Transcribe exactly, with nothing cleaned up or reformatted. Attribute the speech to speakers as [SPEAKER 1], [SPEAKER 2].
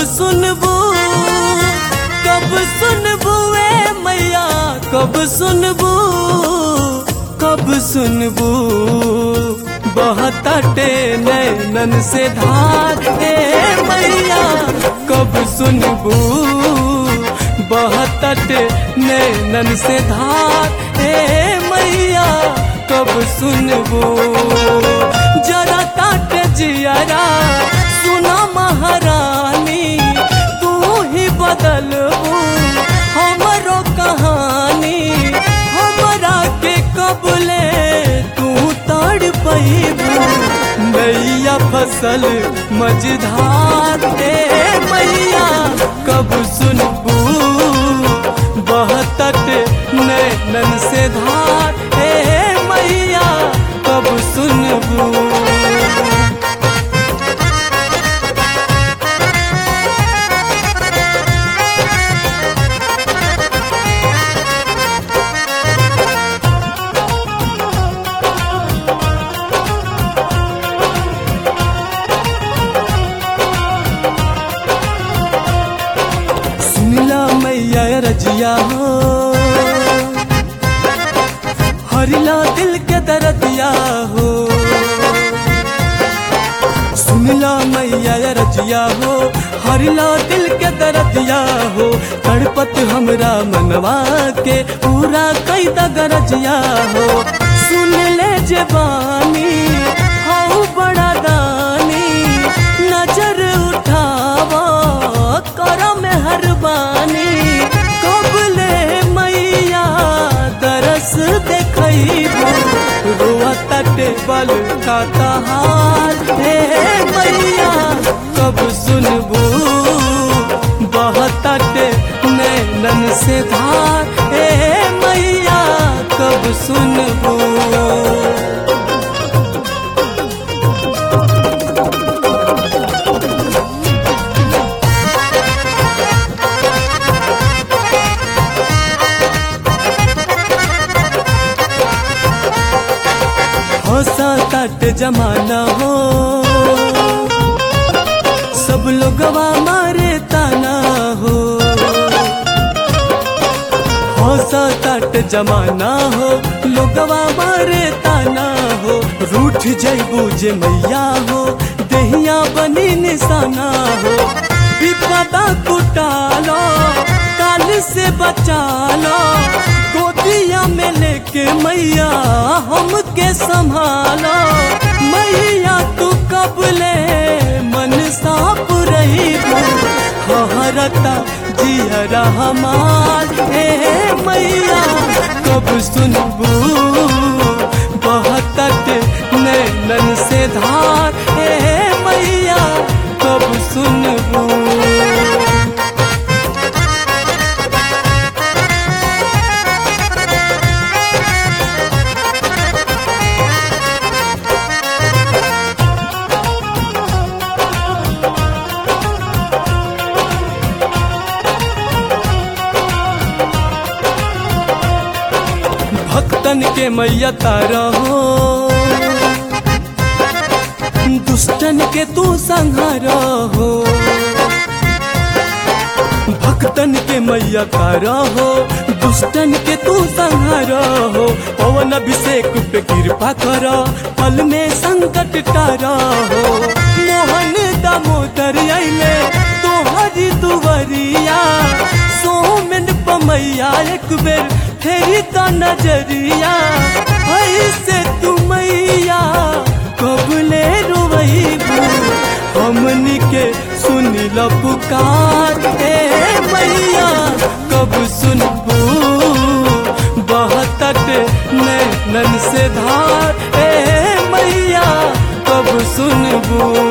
[SPEAKER 1] सुनबू कब सुनबू ए मैया कब सुनबू कब सुनबू बहताटे नैनन से धार ए मैया कब सुनबू बहताटे नैनन से धार ए मैया कब सुनबू जरा ताट जियारा सुना महारानी तू ही बदलबू हमरो कहानी हमरा के कबले तू तड़ पैबू नैया फसल मझधार ए मैया कब सुनबू बहतट नैनन से धार ए मैया कब सुनबू। सुनला मैया रजिया हो हरिला दिल के दर्दिया हो सुनला मैया रजिया हो हरिला दिल के दर्दिया हो तड़पत हमरा मनवा के पूरा कई दगरजिया हो सुन ले जबानी हाउ बड़ा दानी नजर उठावा कर मेहरबानी कबले मैया दरस देखैबू रुआ तटे बल का तहार हे मैया कब सुनबू बहतटे नैनन से धार हे मैया कब सुनबू। हंसा तट जमाना हो सब लोगवा मारे ताना हो हंसा तट जमाना हो लोगवा मारे ताना हो रूठ जैबू जे मैया हो देहिया बनी निशाना हो विपदा कुटालो काल से बचालो गोदिया में लेके मैया हमके संभालो मैया तू कबले मन साफ रही हरता जियरा हमार हे मैया कब सुनबू बहतट नैनन से धार हे मैया कब सुनबू। भक्तन के मैया तारा हो दुष्टन के तू संहारा हो भक्तन के मैया तारा हो दुष्टन के तू संहारा हो पवन अभिषेक पे कृपा करा पल में संकट टारा हो मोहन दामोदर आइले तोहरी दुवरिया सोमन पमैया एक बेर फेरी तो नजरिया ऐसे तू मैया कबले रोवैबू हमनी के सुनिल पुकार ए मैया कब सुनबू बहतट नैनन से धार ए मैया कब सुनबू।